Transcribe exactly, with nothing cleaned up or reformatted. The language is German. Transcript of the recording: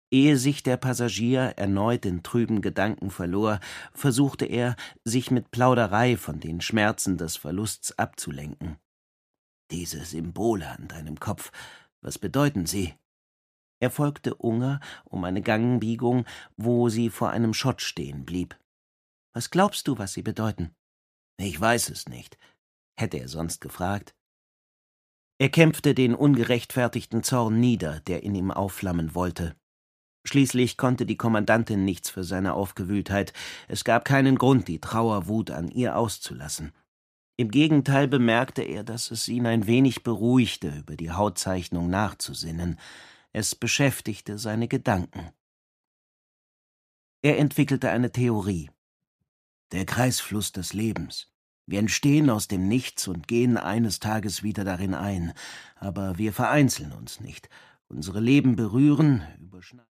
Ehe sich der Passagier erneut in trüben Gedanken verlor, versuchte er, sich mit Plauderei von den Schmerzen des Verlusts abzulenken. »Diese Symbole an deinem Kopf, was bedeuten sie?« Er folgte Unger um eine Gangbiegung, wo sie vor einem Schott stehen blieb. »Was glaubst du, was sie bedeuten?« »Ich weiß es nicht«, hätte er sonst gefragt. Er kämpfte den ungerechtfertigten Zorn nieder, der in ihm aufflammen wollte. Schließlich konnte die Kommandantin nichts für seine Aufgewühltheit. Es gab keinen Grund, die Trauerwut an ihr auszulassen. Im Gegenteil bemerkte er, dass es ihn ein wenig beruhigte, über die Hautzeichnung nachzusinnen. Es beschäftigte seine Gedanken. Er entwickelte eine Theorie. Der Kreisfluss des Lebens. Wir entstehen aus dem Nichts und gehen eines Tages wieder darin ein. Aber wir vereinzeln uns nicht. Unsere Leben berühren, überschneiden.